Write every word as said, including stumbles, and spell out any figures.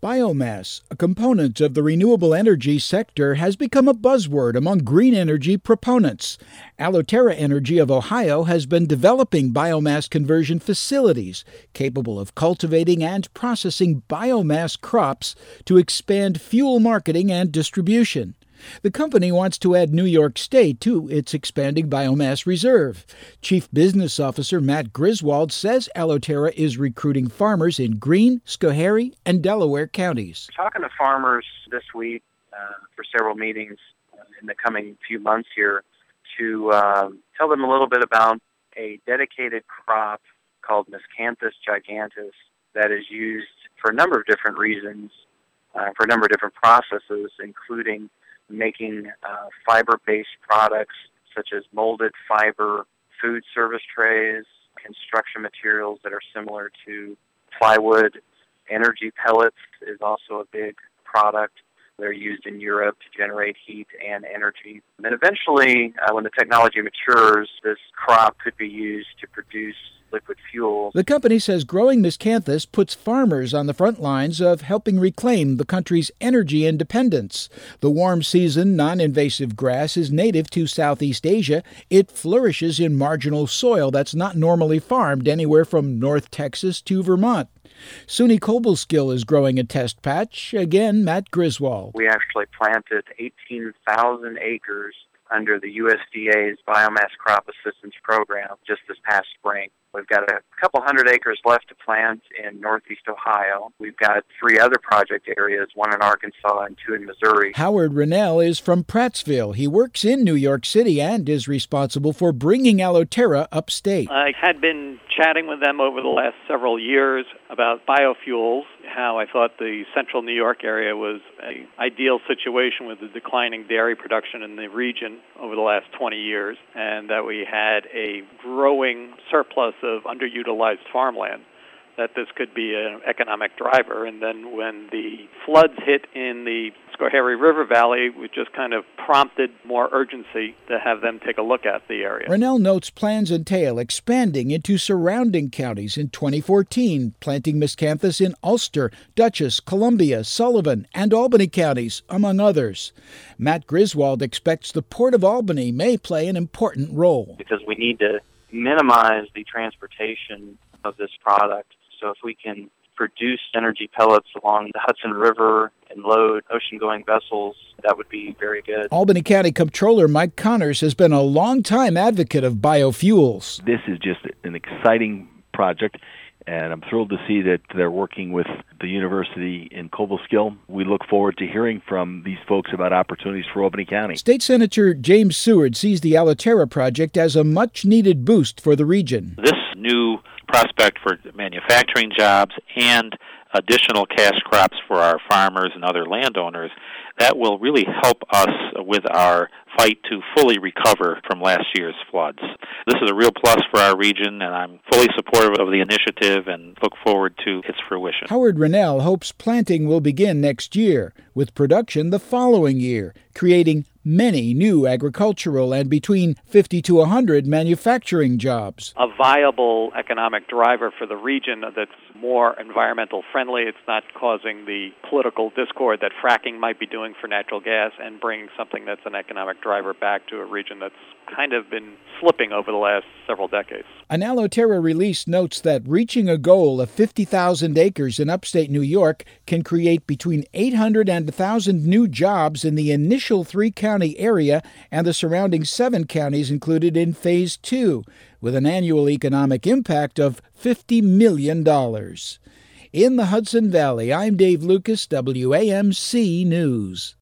Biomass, a component of the renewable energy sector, has become a buzzword among green energy proponents. Alloterra Energy of Ohio has been developing biomass conversion facilities capable of cultivating and processing biomass crops to expand fuel marketing and distribution. The company wants to add New York State to its expanding biomass reserve. Chief Business Officer Matt Griswold says Alloterra is recruiting farmers in Greene, Schoharie, and Delaware counties. Talking to farmers this week uh, for several meetings uh, in the coming few months here to uh, tell them a little bit about a dedicated crop called Miscanthus giganteus that is used for a number of different reasons, uh, for a number of different processes, including making uh, fiber-based products such as molded fiber food service trays, construction materials that are similar to plywood. Energy pellets is also a big product. They're used in Europe to generate heat and energy. And eventually, uh, when the technology matures, this crop could be used to produce liquid fuels. The company says growing Miscanthus puts farmers on the front lines of helping reclaim the country's energy independence. The warm-season, non-invasive grass is native to Southeast Asia. It flourishes in marginal soil that's not normally farmed anywhere from North Texas to Vermont. SUNY Cobleskill is growing a test patch. Again, Matt Griswold. We actually planted eighteen thousand acres under the U S D A's Biomass Crop Assistance Program just this past spring. We've got a couple hundred acres left to plant in northeast Ohio. We've got three other project areas, one in Arkansas and two in Missouri. Howard Rennell is from Prattsville. He works in New York City and is responsible for bringing Alloterra upstate. I had been chatting with them over the last several years about biofuels, how I thought the central New York area was an ideal situation with the declining dairy production in the region over the last twenty years, and that we had a growing surplus of underutilized farmland, that this could be an economic driver. And then when the floods hit in the Schoharie River Valley, it just kind of prompted more urgency to have them take a look at the area. Rennell notes plans entail expanding into surrounding counties in twenty fourteen, planting Miscanthus in Ulster, Dutchess, Columbia, Sullivan, and Albany counties, among others. Matt Griswold expects the Port of Albany may play an important role. Because we need to minimize the transportation of this product. So if we can produce energy pellets along the Hudson River and load ocean-going vessels, that would be very good. Albany County Comptroller Mike Connors has been a long-time advocate of biofuels. This is just an exciting project, and I'm thrilled to see that they're working with the university in Cobleskill. We look forward to hearing from these folks about opportunities for Albany County. State Senator James Seward sees the Alloterra project as a much-needed boost for the region. This new prospect for manufacturing jobs and additional cash crops for our farmers and other landowners, that will really help us with our fight to fully recover from last year's floods. This is a real plus for our region, and I'm fully supportive of the initiative and look forward to its fruition. Howard Rennell hopes planting will begin next year, with production the following year, creating many new agricultural and between fifty to one hundred manufacturing jobs. A viable economic driver for the region that's more environmental friendly. It's not causing the political discord that fracking might be doing for natural gas, and bringing something that's an economic driver back to a region that's kind of been slipping over the last several decades. An Alloterra release notes that reaching a goal of fifty thousand acres in upstate New York can create between eight hundred and one thousand new jobs in the initial three-county area and the surrounding seven counties included in Phase two, with an annual economic impact of fifty million dollars. In the Hudson Valley, I'm Dave Lucas, W A M C News.